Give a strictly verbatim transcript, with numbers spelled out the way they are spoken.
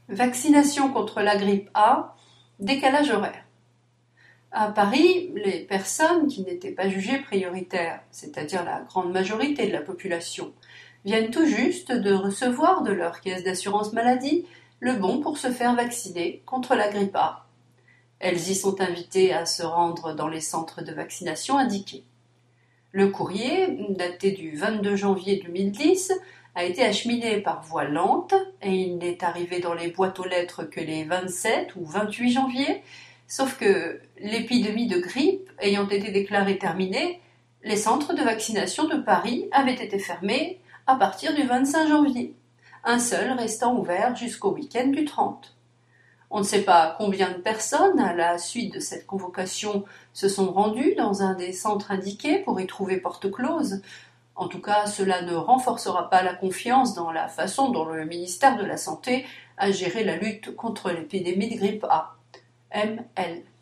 Vaccination contre la grippe A, décalage horaire. À Paris, les personnes qui n'étaient pas jugées prioritaires, c'est-à-dire la grande majorité de la population, viennent tout juste de recevoir de leur caisse d'assurance maladie le bon pour se faire vacciner contre la grippe A. Elles y sont invitées à se rendre dans les centres de vaccination indiqués. Le courrier, daté du vingt-deux janvier deux mille dix, a été acheminé par voie lente et il n'est arrivé dans les boîtes aux lettres que les vingt-sept ou vingt-huit janvier, sauf que l'épidémie de grippe ayant été déclarée terminée, les centres de vaccination de Paris avaient été fermés à partir du vingt-cinq janvier, un seul restant ouvert jusqu'au week-end du trente. On ne sait pas combien de personnes, à la suite de cette convocation, se sont rendues dans un des centres indiqués pour y trouver porte close. En tout cas, cela ne renforcera pas la confiance dans la façon dont le ministère de la Santé a géré la lutte contre l'épidémie de grippe A. M L